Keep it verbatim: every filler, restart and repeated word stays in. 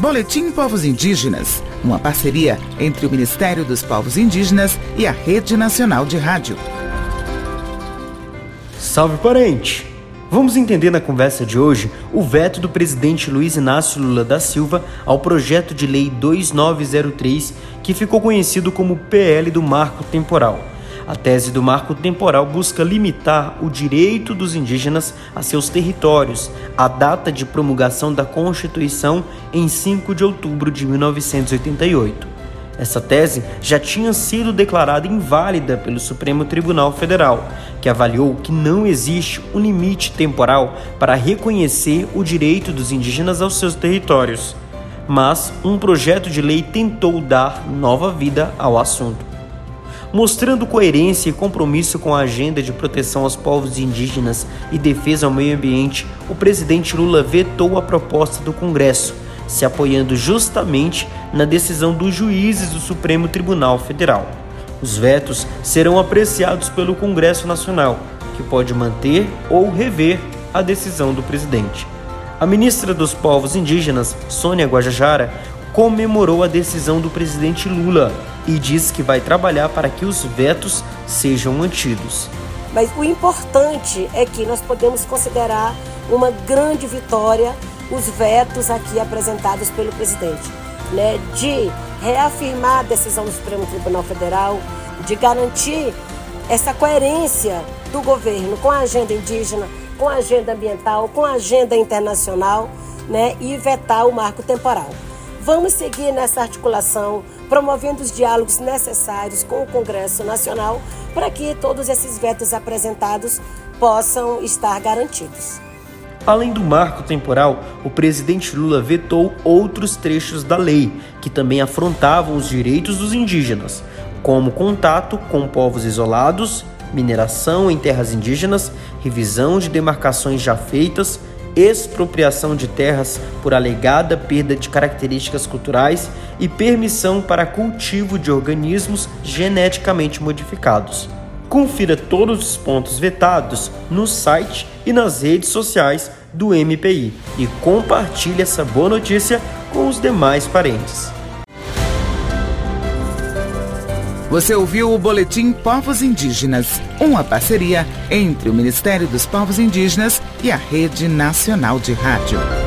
Boletim Povos Indígenas, uma parceria entre o Ministério dos Povos Indígenas e a Rede Nacional de Rádio. Salve, parente! Vamos entender na conversa de hoje o veto do presidente Luiz Inácio Lula da Silva ao projeto de lei dois nove zero três, que ficou conhecido como P L do Marco Temporal. A tese do Marco Temporal busca limitar o direito dos indígenas a seus territórios, a data de promulgação da Constituição em cinco de outubro de mil novecentos e oitenta e oito. Essa tese já tinha sido declarada inválida pelo Supremo Tribunal Federal, que avaliou que não existe um limite temporal para reconhecer o direito dos indígenas aos seus territórios. Mas um projeto de lei tentou dar nova vida ao assunto. Mostrando coerência e compromisso com a agenda de proteção aos povos indígenas e defesa ao meio ambiente, o presidente Lula vetou a proposta do Congresso, se apoiando justamente na decisão dos juízes do Supremo Tribunal Federal. Os vetos serão apreciados pelo Congresso Nacional, que pode manter ou rever a decisão do presidente. A ministra dos Povos Indígenas, Sônia Guajajara, comemorou a decisão do presidente Lula e disse que vai trabalhar para que os vetos sejam mantidos. Mas o importante é que nós podemos considerar uma grande vitória os vetos aqui apresentados pelo presidente, né, de reafirmar a decisão do Supremo Tribunal Federal, de garantir essa coerência do governo com a agenda indígena, com a agenda ambiental, com a agenda internacional, né, e vetar o marco temporal. Vamos seguir nessa articulação, promovendo os diálogos necessários com o Congresso Nacional para que todos esses vetos apresentados possam estar garantidos. Além do marco temporal, o presidente Lula vetou outros trechos da lei que também afrontavam os direitos dos indígenas, como contato com povos isolados, mineração em terras indígenas, revisão de demarcações já feitas, expropriação de terras por alegada perda de características culturais e permissão para cultivo de organismos geneticamente modificados. Confira todos os pontos vetados no site e nas redes sociais do M P I e compartilhe essa boa notícia com os demais parentes. Você ouviu o Boletim Povos Indígenas, uma parceria entre o Ministério dos Povos Indígenas e a Rede Nacional de Rádio.